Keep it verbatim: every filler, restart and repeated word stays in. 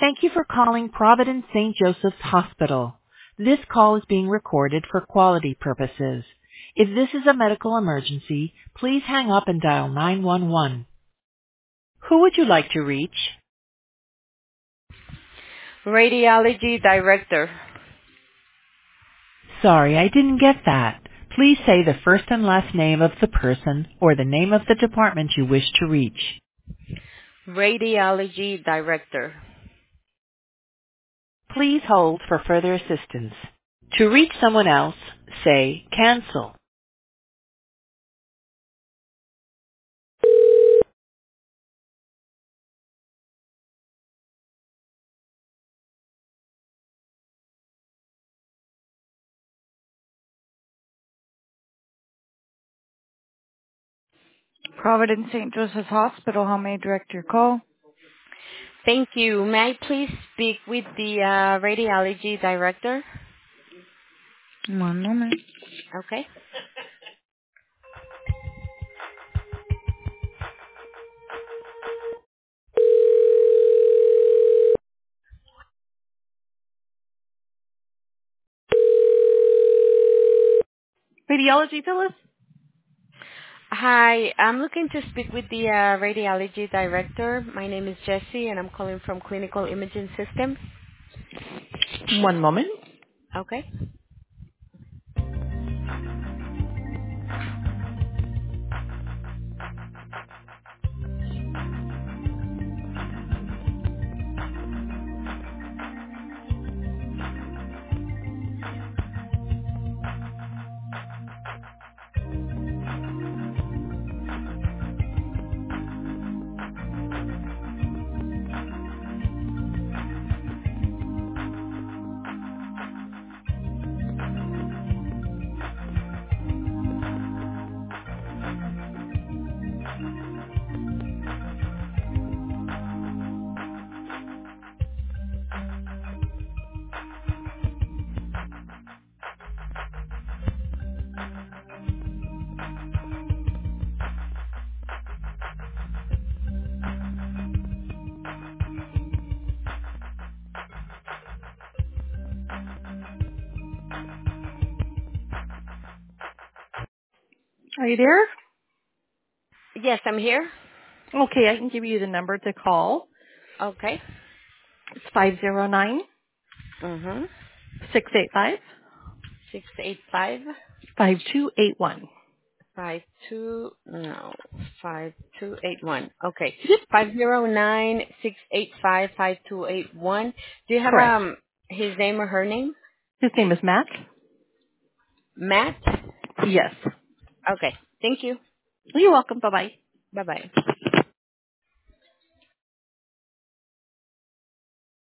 Thank you for calling Providence Saint Joseph's Hospital. This call is being recorded for quality purposes. If this is a medical emergency, please hang up and dial nine one one. Who would you like to reach? Radiology director. Sorry, I didn't get that. Please say the first and last name of the person or the name of the department you wish to reach. Radiology director. Please hold for further assistance. To reach someone else, say cancel. Providence Saint Joseph's Hospital, how may I direct your call? Thank you. May I please speak with the uh, radiology director? One moment. Okay. Radiology, Phyllis? Hi, I'm looking to speak with the uh, radiology director. My name is Jessie, and I'm calling from Clinical Imaging Systems. One moment. Okay. Are you there? Yes, I'm here. Okay, I can give you the number to call. Okay. It's five zero nine, Mm-hmm. six eight five, Six eight five five two eight one. five two no five two eight one. Okay. Five zero nine six eight five five two eight one. Do you have Correct. um his name or her name? His name is Matt? Matt? Yes. Okay. Thank you. You're welcome. Bye-bye. Bye bye.